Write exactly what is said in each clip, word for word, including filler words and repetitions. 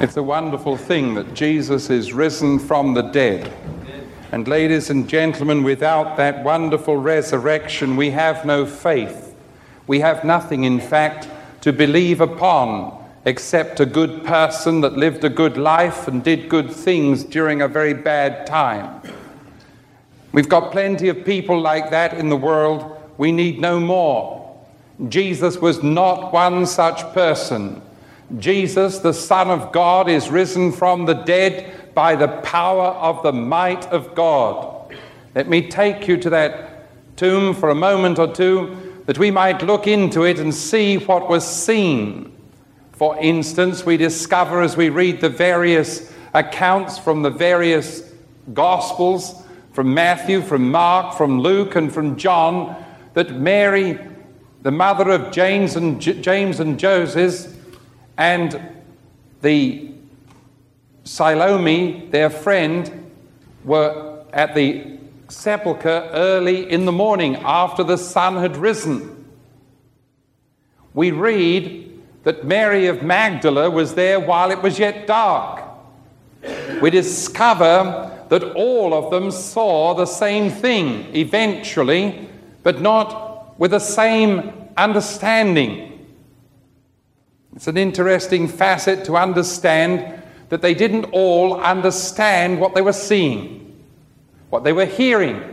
It's a wonderful thing that Jesus is risen from the dead. And ladies and gentlemen, without that wonderful resurrection, we have no faith. We have nothing, in fact, to believe upon except a good person that lived a good life and did good things during a very bad time. We've got plenty of people like that in the world. We need no more. Jesus was not one such person. Jesus, the Son of God, is risen from the dead by the power of the might of God. Let me take you to that tomb for a moment or two, that we might look into it and see what was seen. For instance, we discover as we read the various accounts from the various Gospels, from Matthew, from Mark, from Luke, and from John, that Mary, the mother of James and, J- James and Joseph, and the Salome, their friend, were at the sepulchre early in the morning after the sun had risen. We read that Mary of Magdala was there while it was yet dark. We discover that all of them saw the same thing eventually, but not with the same understanding. It's an interesting facet to understand that they didn't all understand what they were seeing, what they were hearing.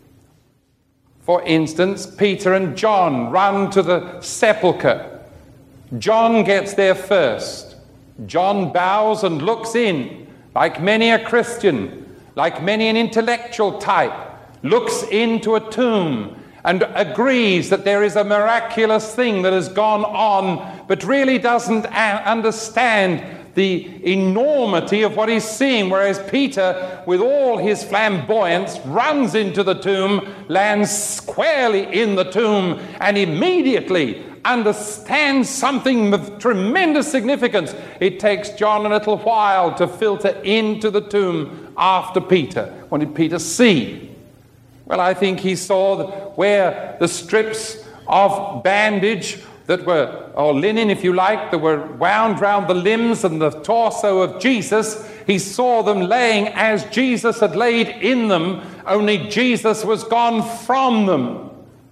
For instance, Peter and John run to the sepulchre. John gets there first. John bows and looks in, like many a Christian, like many an intellectual type, looks into a tomb and agrees that there is a miraculous thing that has gone on, but really doesn't a- understand the enormity of what he's seeing, whereas Peter, with all his flamboyance, runs into the tomb, lands squarely in the tomb, and immediately understands something of tremendous significance. It takes John a little while to filter into the tomb after Peter. What did Peter see? Well, I think he saw where the strips of bandage that were, or linen if you like, that were wound round the limbs and the torso of Jesus, he saw them laying as Jesus had laid in them, only Jesus was gone from them.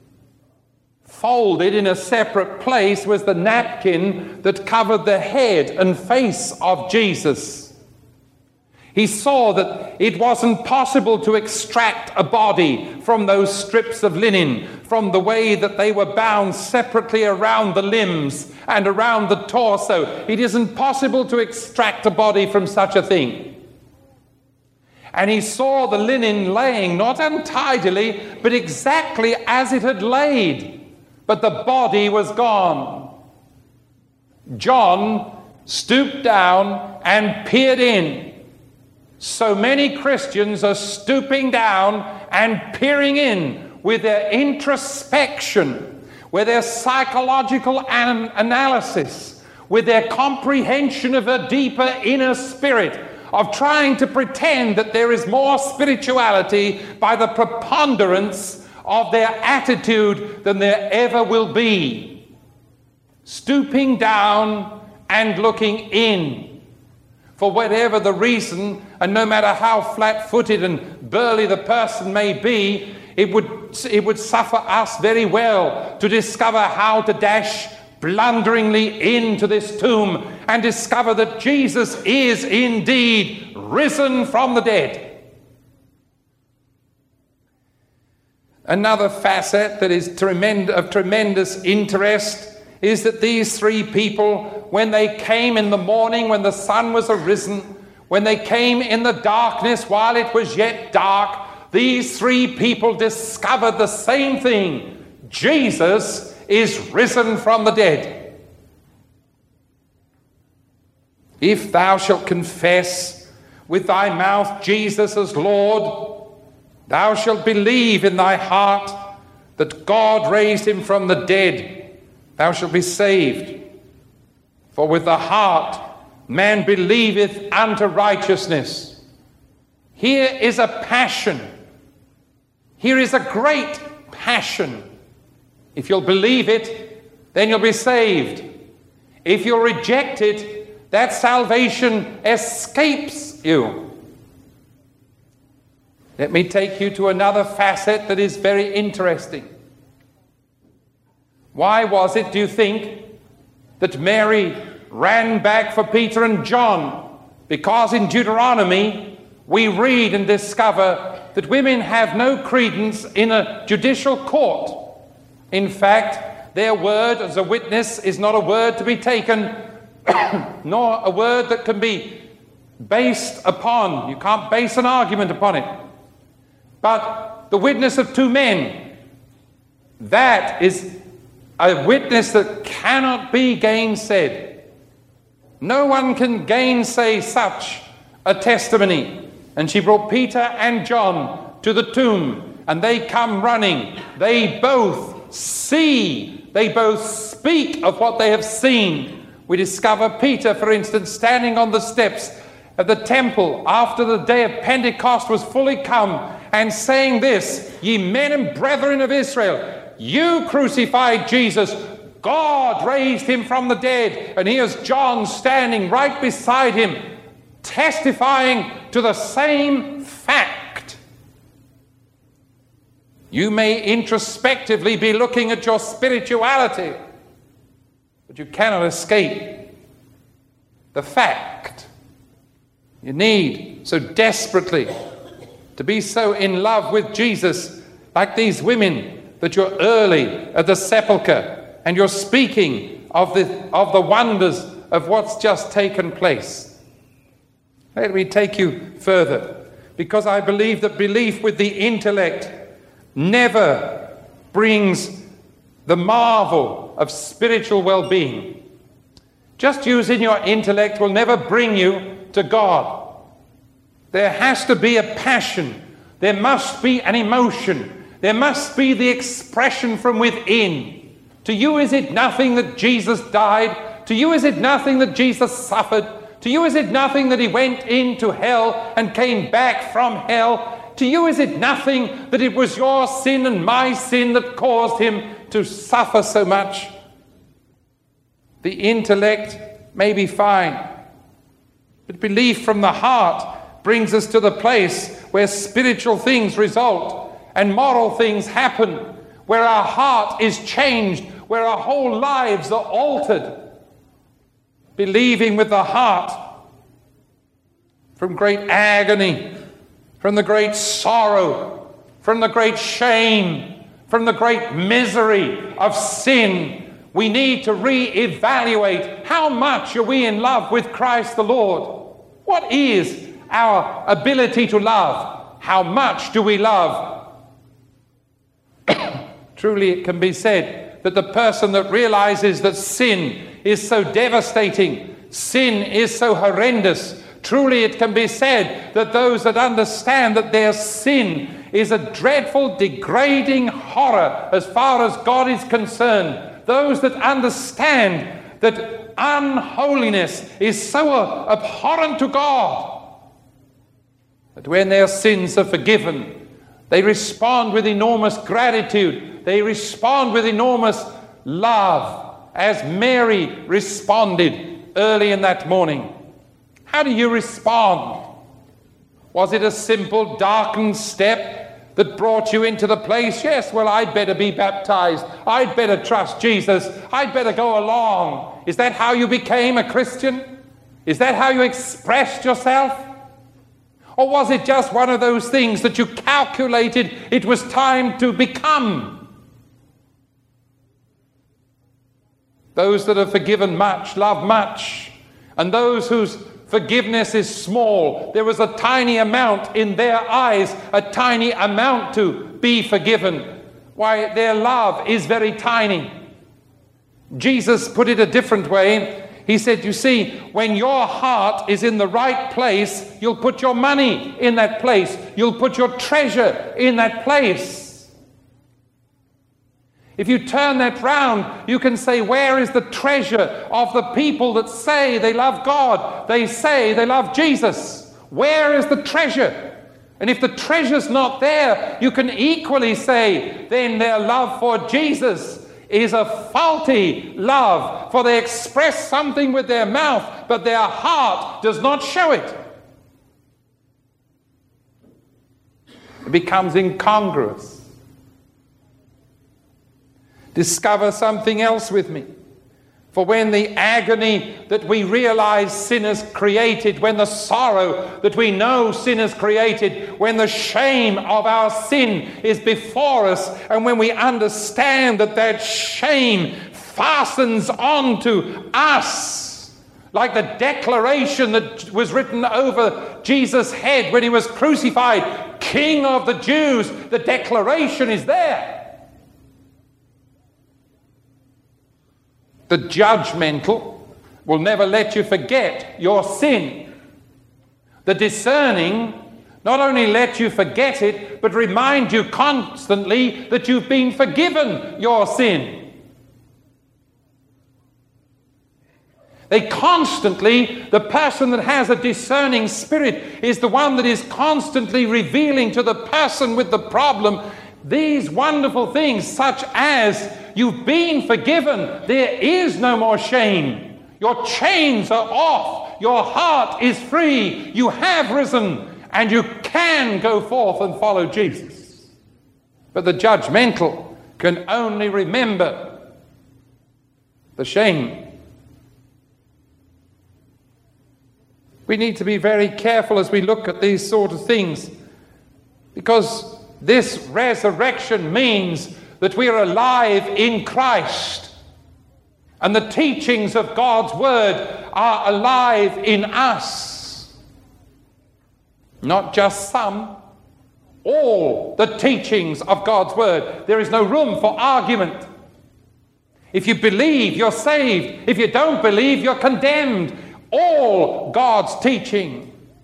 Folded in a separate place was the napkin that covered the head and face of Jesus. He saw that it wasn't possible to extract a body from those strips of linen, from the way that they were bound separately around the limbs and around the torso. It isn't possible to extract a body from such a thing. And he saw the linen laying not untidily, but exactly as it had laid. But the body was gone. John stooped down and peered in. So many Christians are stooping down and peering in with their introspection, with their psychological an- analysis, with their comprehension of a deeper inner spirit, of trying to pretend that there is more spirituality by the preponderance of their attitude than there ever will be. Stooping down and looking in. For whatever the reason, and no matter how flat-footed and burly the person may be, it would, it would suffer us very well to discover how to dash blunderingly into this tomb and discover that Jesus is indeed risen from the dead. Another facet that is tremend- of tremendous interest is that these three people, when they came in the morning, when the sun was arisen, when they came in the darkness while it was yet dark, these three people discovered the same thing. Jesus is risen from the dead. If thou shalt confess with thy mouth Jesus as Lord, thou shalt believe in thy heart that God raised him from the dead, thou shalt be saved. For with the heart man believeth unto righteousness. Here is a passion. Here is a great passion. If you'll believe it, then you'll be saved. If you'll reject it, That salvation escapes you. Let me take you to another facet that is very interesting. Why was it, do you think, that Mary ran back for Peter and John? Because in Deuteronomy we read and discover that women have no credence in a judicial court. In fact, their word as a witness is not a word to be taken, nor a word that can be based upon. You can't base an argument upon it. But the witness of two men, that is a witness that cannot be gainsaid. No one can gainsay such a testimony. And she brought Peter and John to the tomb, and they come running. They both see, they both speak of what they have seen. We discover Peter, for instance, standing on the steps of the temple after the day of Pentecost was fully come, and saying this, "Ye men and brethren of Israel, you crucified Jesus. God raised him from the dead." And here's John standing right beside him, testifying to the same fact. You may introspectively be looking at your spirituality, but you cannot escape the fact. You need so desperately to be so in love with Jesus, like these women, that you're early at the sepulchre and you're speaking of the, of the wonders of what's just taken place. Let me take you further, because I believe that belief with the intellect never brings the marvel of spiritual well-being. Just using your intellect will never bring you to God. There has to be a passion. There must be an emotion. There must be the expression from within. To you is it nothing that Jesus died? To you is it nothing that Jesus suffered? To you is it nothing that he went into hell and came back from hell? To you is it nothing that it was your sin and my sin that caused him to suffer so much? The intellect may be fine, but belief from the heart brings us to the place where spiritual things result and moral things happen, where our heart is changed, where our whole lives are altered. Believing with the heart, from great agony, from the great sorrow, from the great shame, from the great misery of sin, we need to re-evaluate how much are we in love with Christ the Lord. What is our ability to love? How much do we love? Truly it can be said that the person that realizes that sin is so devastating, sin is so horrendous, truly it can be said that those that understand that their sin is a dreadful, degrading horror as far as God is concerned, those that understand that unholiness is so abhorrent to God, that when their sins are forgiven, they respond with enormous gratitude. They respond with enormous love, as Mary responded early in that morning. How do you respond? Was it a simple darkened step that brought you into the place? Yes, well, I'd better be baptized. I'd better trust Jesus. I'd better go along. Is that how you became a Christian? Is that how you expressed yourself? Or was it just one of those things that you calculated it was time to become? Those that are forgiven much love much, and those whose forgiveness is small, there was a tiny amount in their eyes, a tiny amount to be forgiven. Why, their love is very tiny. Jesus put it a different way. He said, you see, when your heart is in the right place, you'll put your money in that place. You'll put your treasure in that place. If you turn that round, you can say, where is the treasure of the people that say they love God? They say they love Jesus. Where is the treasure? And if the treasure's not there, you can equally say, then their love for Jesus is a faulty love, for they express something with their mouth, but their heart does not show it. It becomes incongruous. Discover something else with me. For when the agony that we realize sin has created, when the sorrow that we know sin has created, when the shame of our sin is before us, and when we understand that that shame fastens onto us, like the declaration that was written over Jesus' head when he was crucified, King of the Jews, the declaration is there. The judgmental will never let you forget your sin. The discerning not only let you forget it, but remind you constantly that you've been forgiven your sin. They constantly, the person that has a discerning spirit is the one that is constantly revealing to the person with the problem these wonderful things, such as you've been forgiven, there is no more shame, your chains are off, your heart is free, you have risen, and you can go forth and follow Jesus. But the judgmental can only remember the shame. We need to be very careful as we look at these sort of things, because this resurrection means that we are alive in Christ, and the teachings of God's word are alive in us. Not just some, all the teachings of God's word. There is no room for argument. If you believe, you're saved. If you don't believe, you're condemned. All God's teaching.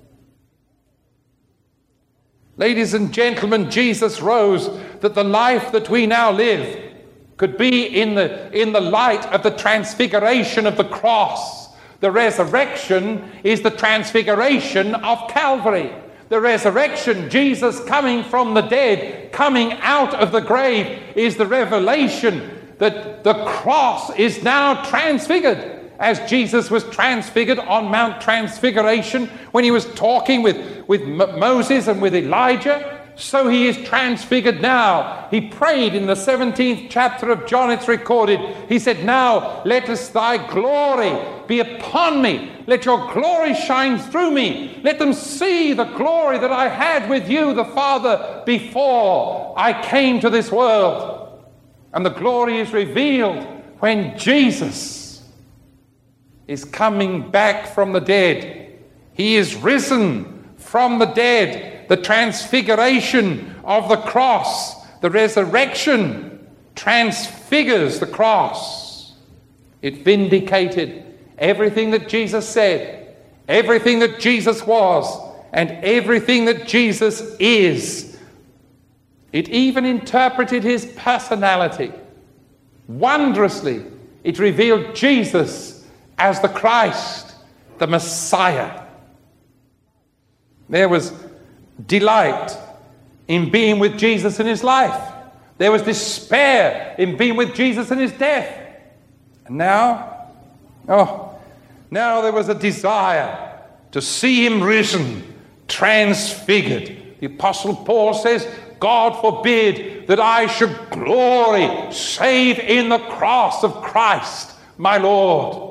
Ladies and gentlemen, Jesus rose that the life that we now live could be in the, in the light of the transfiguration of the cross. The resurrection is the transfiguration of Calvary. The resurrection, Jesus coming from the dead, coming out of the grave, is the revelation that the cross is now transfigured. As Jesus was transfigured on Mount Transfiguration when he was talking with, with Moses and with Elijah, so he is transfigured now. He prayed in the seventeenth chapter of John, it's recorded. He said, now let us thy glory be upon me. Let your glory shine through me. Let them see the glory that I had with you, the Father, before I came to this world. And the glory is revealed when Jesus is coming back from the dead. He is risen from the dead. The transfiguration of the cross, the resurrection, transfigures the cross. It vindicated everything that Jesus said, everything that Jesus was, and everything that Jesus is. It even interpreted his personality. Wondrously, it revealed Jesus as the Christ, the Messiah. There was delight in being with Jesus in his life. There was despair in being with Jesus in his death. And now, oh, now there was a desire to see him risen, transfigured. The Apostle Paul says, God forbid that I should glory save in the cross of Christ, my Lord.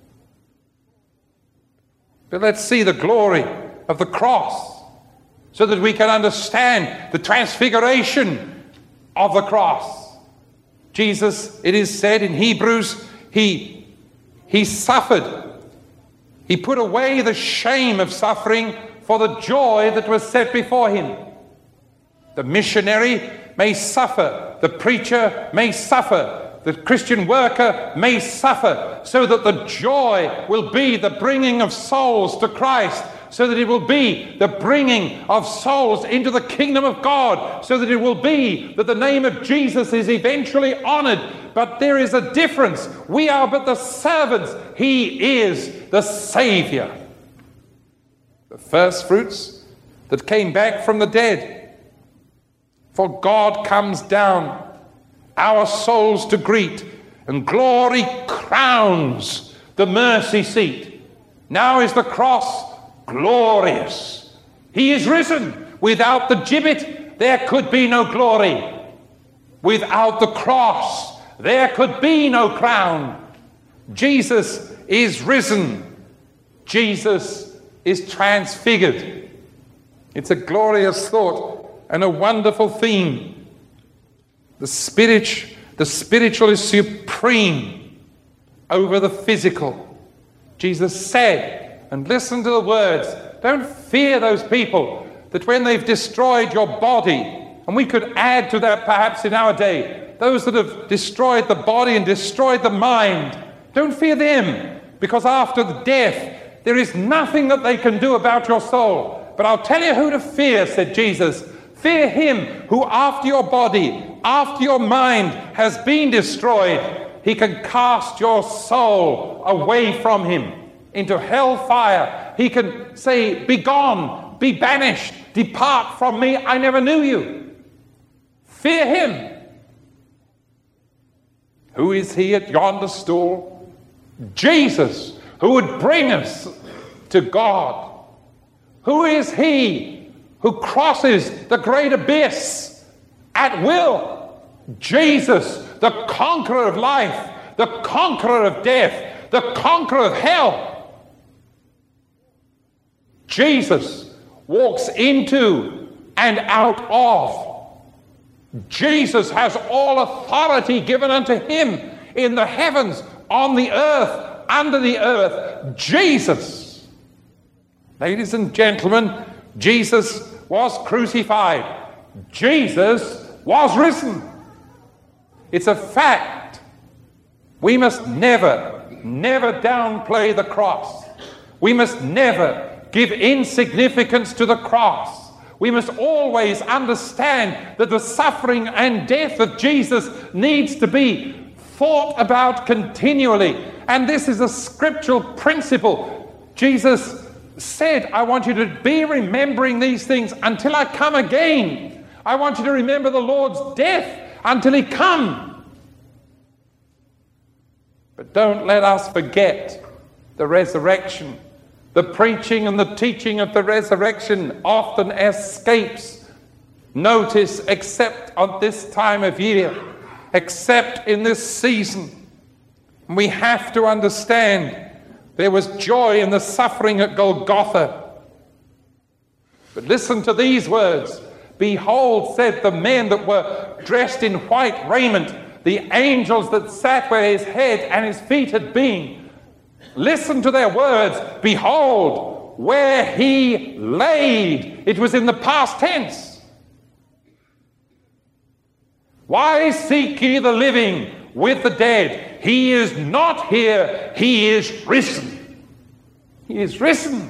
But let's see the glory of the cross so that we can understand the transfiguration of the cross. Jesus, it is said in Hebrews, he, he suffered. He put away the shame of suffering for the joy that was set before him. The missionary may suffer. The preacher may suffer. The Christian worker may suffer, so that the joy will be the bringing of souls to Christ, so that it will be the bringing of souls into the kingdom of God, so that it will be that the name of Jesus is eventually honored. But there is a difference. We are but the servants. He is the Savior. The first fruits that came back from the dead. For God comes down our souls to greet, and glory crowns the mercy seat. Now is the cross glorious. He is risen. Without the gibbet, there could be no glory. Without the cross, there could be no crown. Jesus is risen. Jesus is transfigured. It's a glorious thought and a wonderful theme. The spirit, the spiritual is supreme over the physical. Jesus said, and listen to the words, don't fear those people that when they've destroyed your body, and we could add to that perhaps in our day, those that have destroyed the body and destroyed the mind, don't fear them, because after the death, there is nothing that they can do about your soul. But I'll tell you who to fear, said Jesus. Fear him who after your body, after your mind has been destroyed, he can cast your soul away from him into hellfire. He can say, be gone, be banished, depart from me, I never knew you. Fear him. Who is he at yonder stool? Jesus, who would bring us to God. Who is he who crosses the great abyss at will? Jesus, the conqueror of life, the conqueror of death, the conqueror of hell. Jesus walks into and out of. Jesus has all authority given unto him in the heavens, on the earth, under the earth. Jesus. Ladies and gentlemen, Jesus was crucified. Jesus was risen. It's a fact. We must never, never downplay the cross. We must never give insignificance to the cross. We must always understand that the suffering and death of Jesus needs to be thought about continually. And this is a scriptural principle. Jesus said, I want you to be remembering these things until I come again. I want you to remember the Lord's death until he come. But don't let us forget the resurrection. The preaching and the teaching of the resurrection often escapes notice, except on this time of year, except in this season. We have to understand there was joy in the suffering at Golgotha. But listen to these words. Behold, said the men that were dressed in white raiment, the angels that sat where his head and his feet had been. Listen to their words. Behold, where he laid. It was in the past tense. Why seek ye the living with the dead? He is not here. He is risen. He is risen.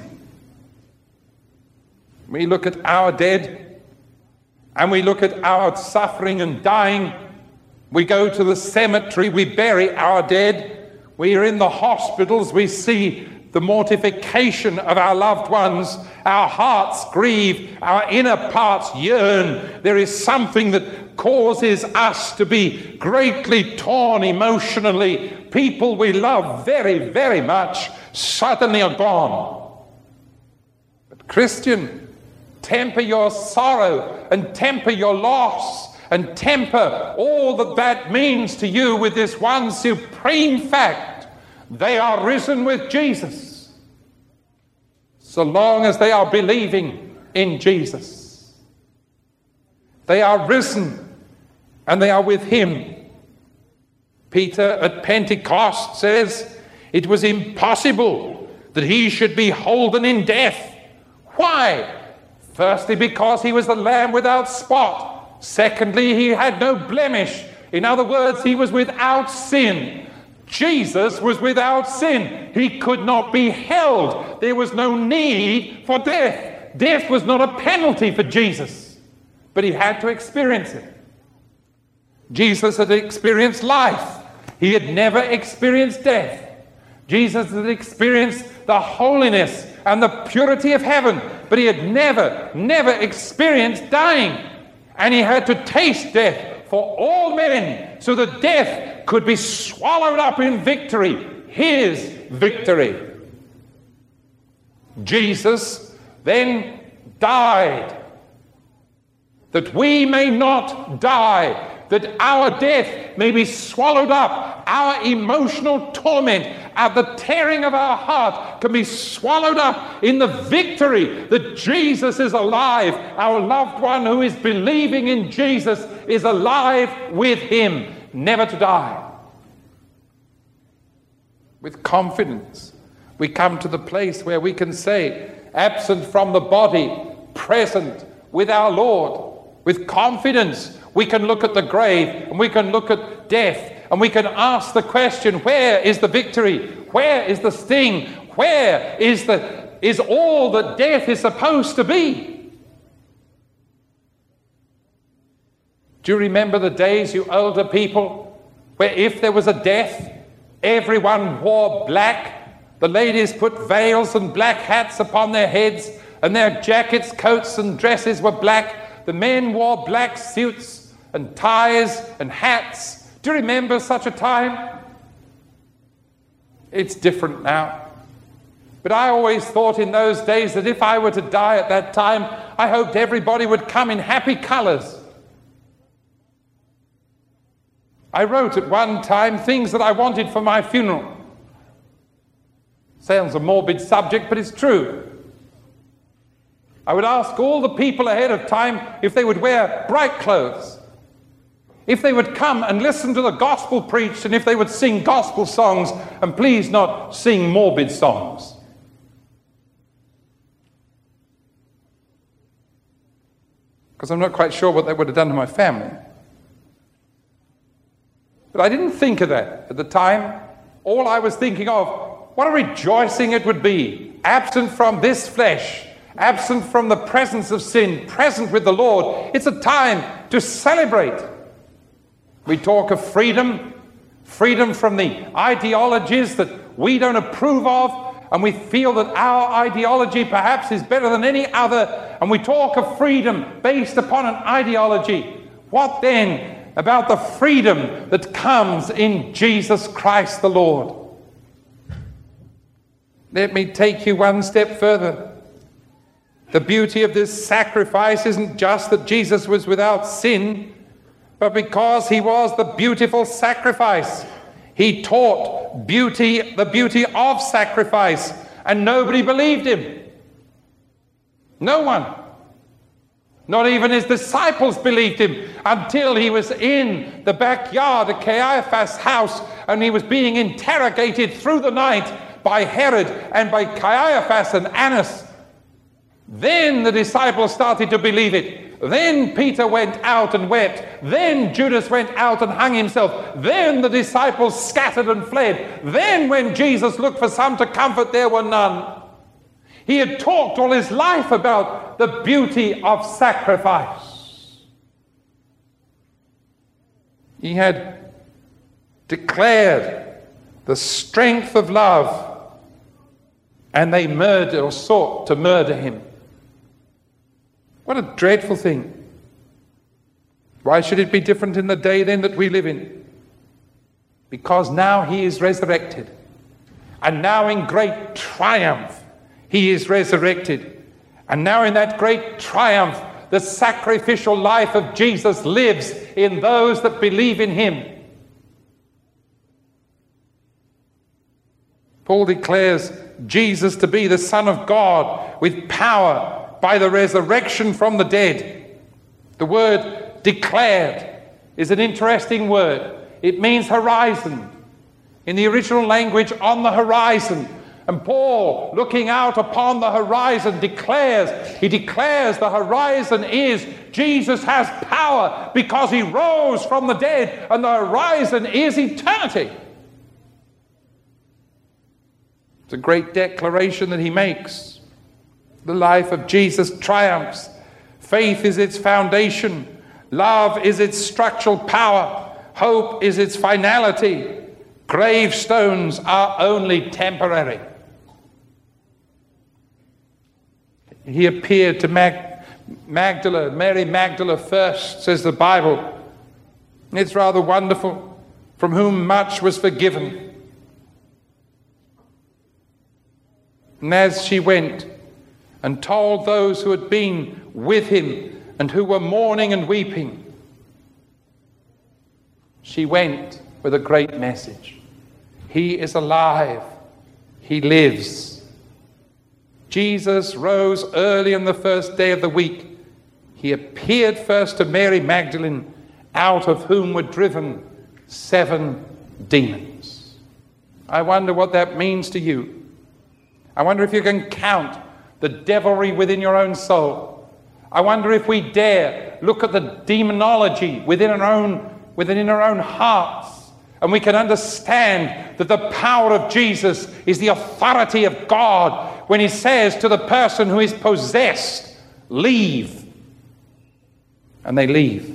We look at our dead and we look at our suffering and dying. We go to the cemetery. We bury our dead. We are in the hospitals, we see the mortification of our loved ones. Our hearts grieve, our inner parts yearn. There is something that causes us to be greatly torn emotionally. People we love very, very much suddenly are gone. But Christian, temper your sorrow and temper your loss and temper all that that means to you with this one supreme fact. They are risen with Jesus. So long as they are believing in Jesus. They are risen and they are with him. Peter at Pentecost says it was impossible that he should be holden in death. Why? Firstly, because he was the Lamb without spot. Secondly, he had no blemish. In other words, he was without sin. Jesus was without sin. He could not be held. There was no need for death. Death was not a penalty for Jesus, but he had to experience it. Jesus had experienced life. He had never experienced death. Jesus had experienced the holiness and the purity of heaven, but he had never, never experienced dying. And he had to taste death for all men, so that death could be swallowed up in victory, his victory. Jesus then died, that we may not die, that our death may be swallowed up, our emotional torment, at the tearing of our heart can be swallowed up in the victory that Jesus is alive. Our loved one who is believing in Jesus is alive with him, never to die. With confidence, we come to the place where we can say, absent from the body, present with our Lord. With confidence, we can look at the grave and we can look at death and we can ask the question, where is the victory? Where is the sting? Where is the is all that death is supposed to be? Do you remember the days, you older people, where if there was a death, everyone wore black? The ladies put veils and black hats upon their heads, and their jackets, coats, and dresses were black. The men wore black suits and ties and hats. Do you remember such a time? It's different now. But I always thought in those days that if I were to die at that time, I hoped everybody would come in happy colors. I wrote at one time things that I wanted for my funeral. Sounds a morbid subject, but it's true. I would ask all the people ahead of time if they would wear bright clothes, if they would come and listen to the gospel preached, and if they would sing gospel songs, and please not sing morbid songs. Because I'm not quite sure what that would have done to my family. But I didn't think of that at the time. All I was thinking of, what a rejoicing it would be, absent from this flesh, absent from the presence of sin, present with the Lord. It's a time to celebrate. We talk of freedom, freedom from the ideologies that we don't approve of, and we feel that our ideology perhaps is better than any other, and we talk of freedom based upon an ideology. What then about the freedom that comes in Jesus Christ the Lord? Let me take you one step further. The beauty of this sacrifice isn't just that Jesus was without sin, but because he was the beautiful sacrifice. He taught beauty, the beauty of sacrifice, and nobody believed him. No one. Not even his disciples believed him until he was in the backyard of Caiaphas' house and he was being interrogated through the night by Herod and by Caiaphas and Annas. Then the disciples started to believe it. Then Peter went out and wept. Then Judas went out and hung himself. Then the disciples scattered and fled. Then when Jesus looked for some to comfort, there were none. He had talked all his life about the beauty of sacrifice. He had declared the strength of love, and they murdered or sought to murder him. What a dreadful thing. Why should it be different in the day then that we live in? Because now he is resurrected. And now in great triumph he is resurrected. And now in that great triumph the sacrificial life of Jesus lives in those that believe in him. Paul declares Jesus to be the Son of God with power by the resurrection from the dead. The word declared is an interesting word. It means horizon. In the original language, on the horizon. And Paul, looking out upon the horizon, declares, he declares the horizon is Jesus has power because he rose from the dead, and the horizon is eternity. It's a great declaration that he makes. The life of Jesus triumphs. Faith is its foundation. Love is its structural power. Hope is its finality. Gravestones are only temporary. He appeared to Mag- Magdala, Mary Magdala first, says the Bible. It's rather wonderful. From whom much was forgiven. And as she went and told those who had been with him and who were mourning and weeping, she went with a great message. He is alive. He lives. Jesus rose early on the first day of the week. He appeared first to Mary Magdalene, out of whom were driven seven demons. I wonder what that means to you. I wonder if you can count the devilry within your own soul. I wonder if we dare look at the demonology within our own, within our own hearts, and we can understand that the power of Jesus is the authority of God when he says to the person who is possessed, leave. And they leave.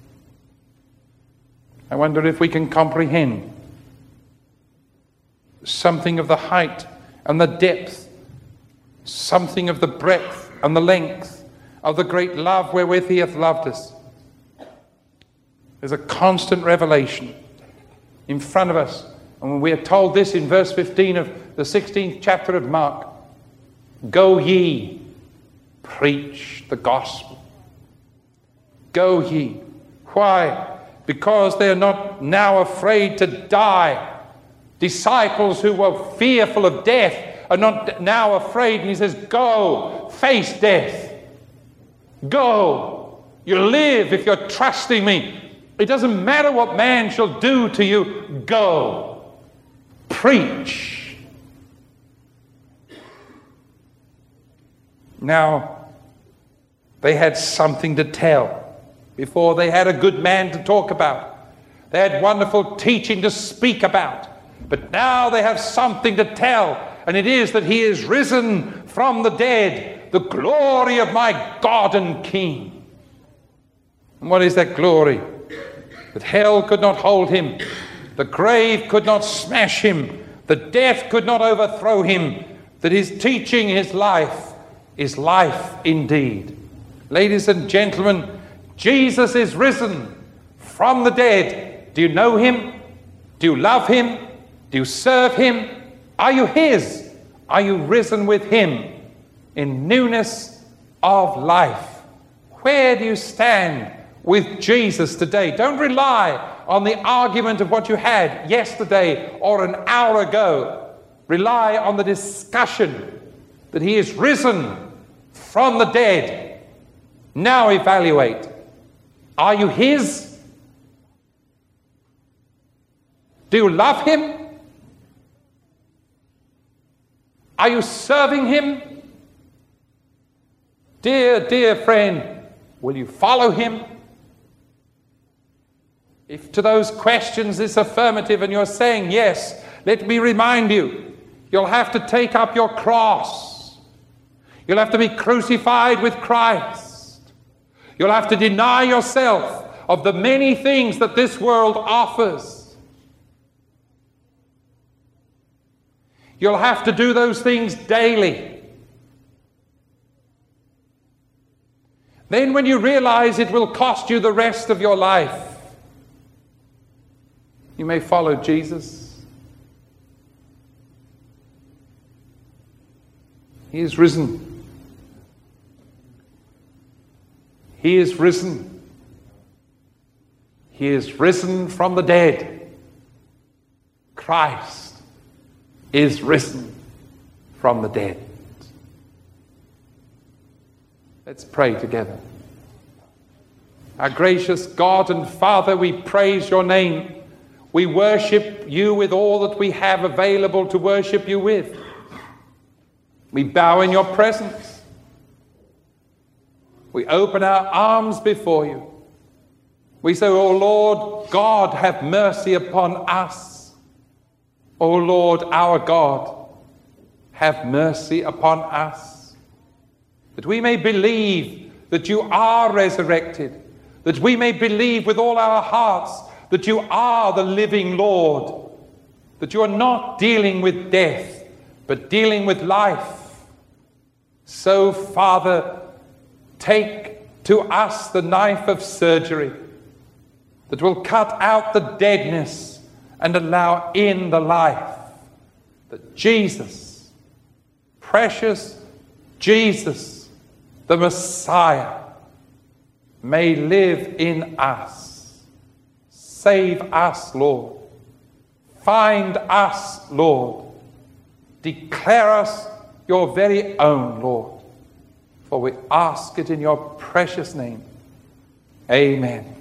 I wonder if we can comprehend something of the height and the depth, something of the breadth and the length of the great love wherewith he hath loved us. There's a constant revelation in front of us. And we are told this in verse fifteen of the sixteenth chapter of Mark. Go ye, preach the gospel. Go ye. Why? Because they are not now afraid to die. Disciples who were fearful of death are not now afraid. And he says, go, face death. Go. You live if you're trusting me. It doesn't matter what man shall do to you. Go. Preach. Now, they had something to tell. Before they had a good man to talk about. They had wonderful teaching to speak about. But now they have something to tell. And it is that he is risen from the dead. The glory of my God and King. And what is that glory? That hell could not hold him. The grave could not smash him. The death could not overthrow him. That his teaching, his life, is life indeed. Ladies and gentlemen, Jesus is risen from the dead. Do you know him? Do you love him? Do you serve him? Are you his? Are you risen with him in newness of life? Where do you stand with Jesus today? Don't rely on the argument of what you had yesterday or an hour ago. Rely on the discussion that he is risen from the dead. Now evaluate. Are you his? Do you love him? Are you serving him? Dear, dear friend, will you follow him? If to those questions is affirmative and you're saying yes, let me remind you, you'll have to take up your cross. You'll have to be crucified with Christ. You'll have to deny yourself of the many things that this world offers. You'll have to do those things daily. Then when you realize it will cost you the rest of your life, you may follow Jesus. He is risen. He is risen. He is risen from the dead. Christ is risen from the dead. Let's pray together. Our gracious God and Father, we praise your name. We worship you with all that we have available to worship you with. We bow in your presence. We open our arms before you. We say, O Lord God, have mercy upon us. O Lord, our God, have mercy upon us. That we may believe that you are resurrected. That we may believe with all our hearts that you are the living Lord. That you are not dealing with death, but dealing with life. So, Father, take to us the knife of surgery. that will cut out the deadness and allow in the life, that Jesus, precious Jesus, the Messiah, may live in us. Save us, Lord. Find us, Lord. Declare us your very own, Lord. For we ask it in your precious name. Amen.